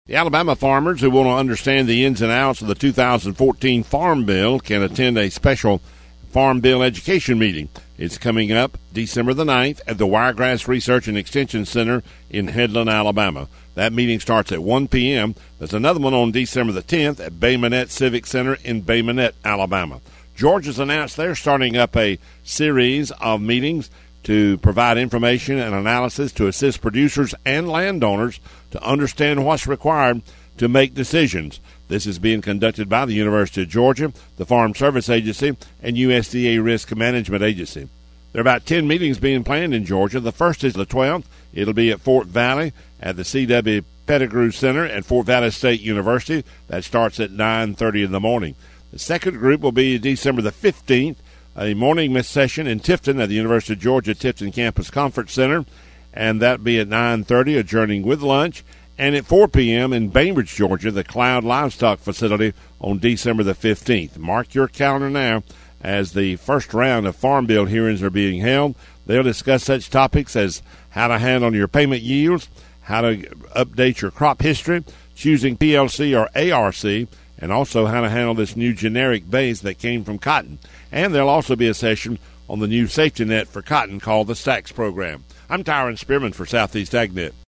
The Alabama farmers who want to understand the ins and outs of the 2014 Farm Bill can attend a special Farm Bill education meeting. It's coming up December the 9th at the Wiregrass Research and Extension Center in Headland, Alabama. That meeting starts at 1 p.m. There's another one on December the 10th at Bay Minette Civic Center in Bay Minette, Alabama. Georgia's announced they're starting up a series of meetings to provide information and analysis to assist producers and landowners to understand what's required to make decisions. This is being conducted by the University of Georgia, the Farm Service Agency, and USDA Risk Management Agency. There are about 10 meetings being planned in Georgia. The first is the 12th. It'll be at Fort Valley at the C.W. Pettigrew Center at Fort Valley State University. That starts at 9:30 in the morning. The second group will be December the 15th, a morning session in Tifton at the University of Georgia Tifton Campus Conference Center, and that'll be at 9:30, adjourning with lunch. And at 4 p.m. in Bainbridge, Georgia, the Cloud Livestock Facility on December the 15th. Mark your calendar now as the first round of Farm Bill hearings are being held. They'll discuss such topics as how to handle your payment yields, how to update your crop history, choosing PLC or ARC, and also how to handle this new generic base that came from cotton. And there'll also be a session on the new safety net for cotton called the STAX program. I'm Tyron Spearman for Southeast AgNet.